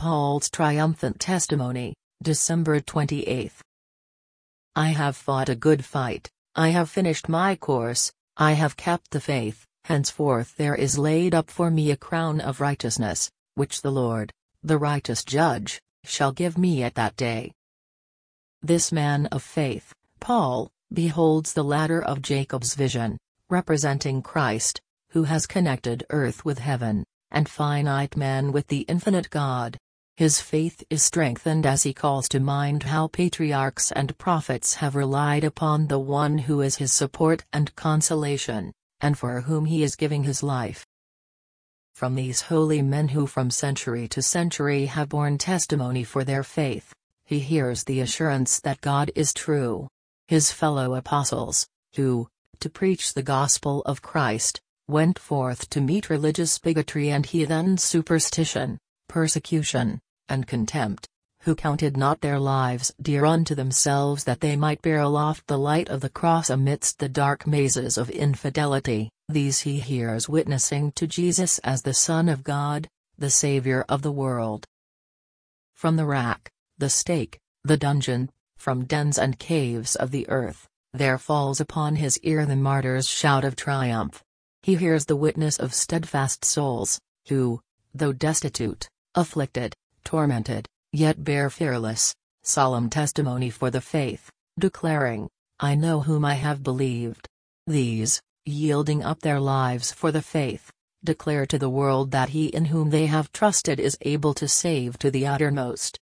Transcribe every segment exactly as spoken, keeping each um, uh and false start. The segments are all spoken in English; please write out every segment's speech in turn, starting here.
Paul's triumphant testimony, December twenty-eighth. I have fought a good fight, I have finished my course, I have kept the faith, henceforth there is laid up for me a crown of righteousness, which the Lord, the righteous judge, shall give me at that day. This man of faith, Paul, beholds the ladder of Jacob's vision, representing Christ, who has connected earth with heaven, and finite man with the infinite God. His faith is strengthened as he calls to mind how patriarchs and prophets have relied upon the one who is his support and consolation, and for whom he is giving his life. From these holy men who from century to century have borne testimony for their faith, he hears the assurance that God is true. His fellow apostles, who, to preach the gospel of Christ, went forth to meet religious bigotry and heathen superstition, persecution, and contempt, who counted not their lives dear unto themselves that they might bear aloft the light of the cross amidst the dark mazes of infidelity, these he hears witnessing to Jesus as the Son of God, the Savior of the world. From the rack, the stake, the dungeon, from dens and caves of the earth, there falls upon his ear the martyr's shout of triumph. He hears the witness of steadfast souls, who, though destitute, afflicted, tormented, yet bear fearless, solemn testimony for the faith, declaring, I know whom I have believed. These, yielding up their lives for the faith, declare to the world that he in whom they have trusted is able to save to the uttermost.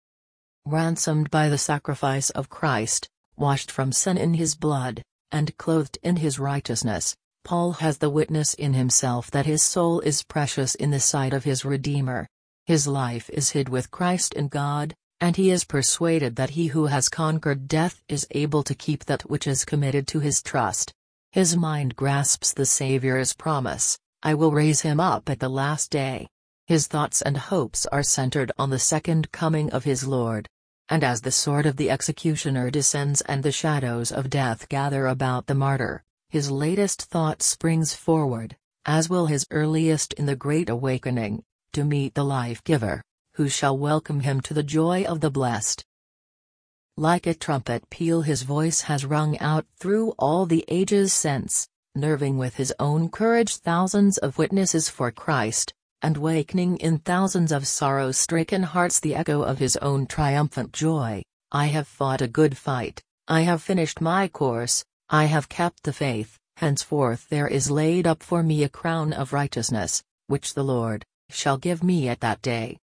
Ransomed by the sacrifice of Christ, washed from sin in his blood, and clothed in his righteousness, Paul has the witness in himself that his soul is precious in the sight of his Redeemer. His life is hid with Christ in God, and he is persuaded that he who has conquered death is able to keep that which is committed to his trust. His mind grasps the Saviour's promise, I will raise him up at the last day. His thoughts and hopes are centered on the second coming of his Lord. And as the sword of the executioner descends and the shadows of death gather about the martyr, his latest thought springs forward, as will his earliest in the Great Awakening, to meet the Life-Giver, who shall welcome him to the joy of the blessed. Like a trumpet peal his voice has rung out through all the ages since, nerving with his own courage thousands of witnesses for Christ, and wakening in thousands of sorrow-stricken hearts the echo of his own triumphant joy. I have fought a good fight, I have finished my course, I have kept the faith, henceforth there is laid up for me a crown of righteousness, which the Lord shall give me at that day.